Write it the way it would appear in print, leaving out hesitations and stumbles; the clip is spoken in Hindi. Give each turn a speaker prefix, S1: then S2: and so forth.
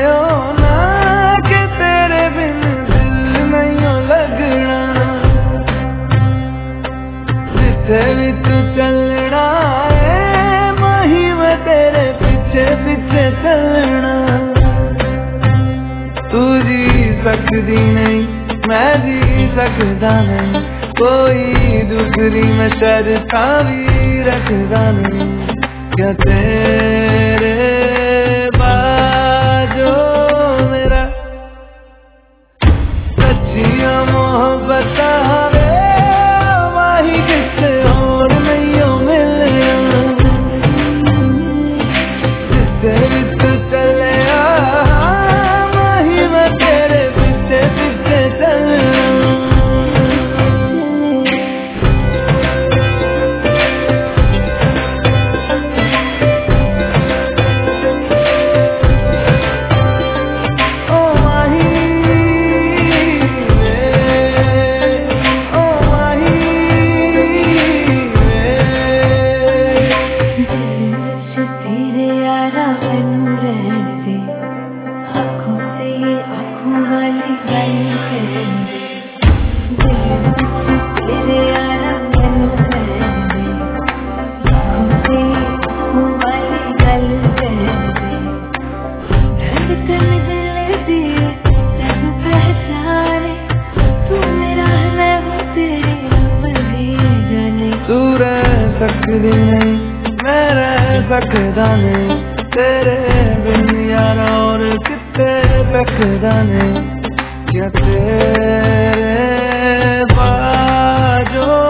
S1: हो ना कि तेरे बिन दिल नहीं हो लगना, जिथे भी तू चलना है माही मैं तेरे पीछे पीछे चलना। तू जी सकदी नहीं मैं जी सकदा नहीं, कोई दूसरी मैं शर्ता भी रखदा नहीं। क्या तेरे बाजो मेरा सच्चिया मोहब्बत वे माही किससे और नहीं हो मिलना, जिससे भी तू चले माही मैं तेरे पीछे पीछे चलना। तू रह सकदी नहीं मैं रह सकदा नहीं, तेरे बिन यारा और किते तकदा नहीं। क्या तेरे बाजो